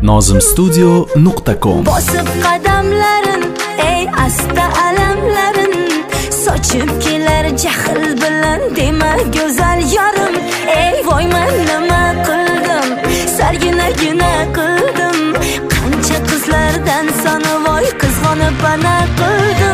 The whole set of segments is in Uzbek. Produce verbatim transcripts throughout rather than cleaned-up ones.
nozim studio nuqta com. Bosib qadamlarin, ey asta alamlarin, sochib kelar jahl bilan dema go'zal yarim. Ey voy men nima qildim, sarginagina qildim, qancha qizlardan sana voy qizg'onib bana qildim.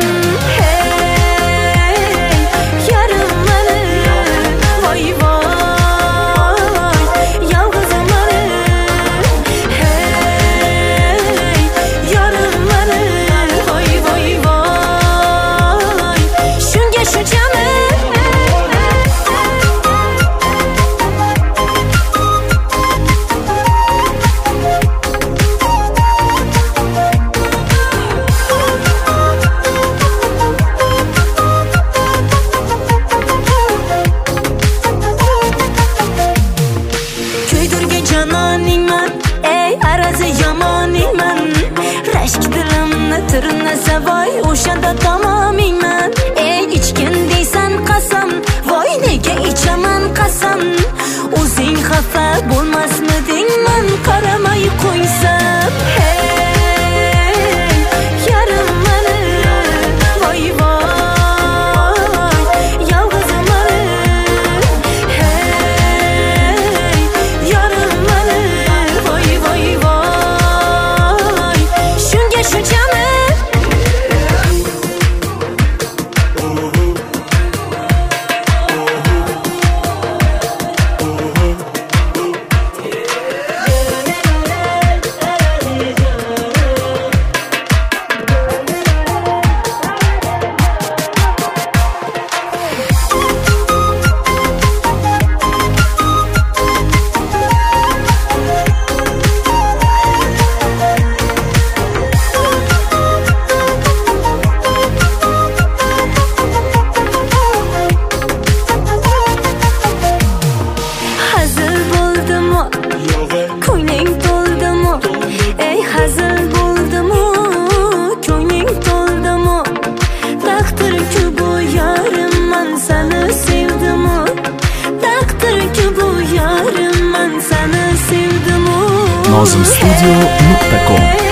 Tirnasa voy o'shanda tamomingman. Ey ichgin deysan qasam, voy nega ichaman qasam. O'zing xafa bo'lmasmiding men qaramay qo'ysam. Hey yarim meni, voy voy yolg'izim meni. Hey yarim meni, voy voy voy shunga shunchami. Ko'ngling to'ldimi? Ey hazil bo'ldimi? Ko'ngling to'ldimi? Taqdirki bu yarim men seni sevdimi? Taqdirki bu yarim men seni sevdimi? nozim studio nuqta com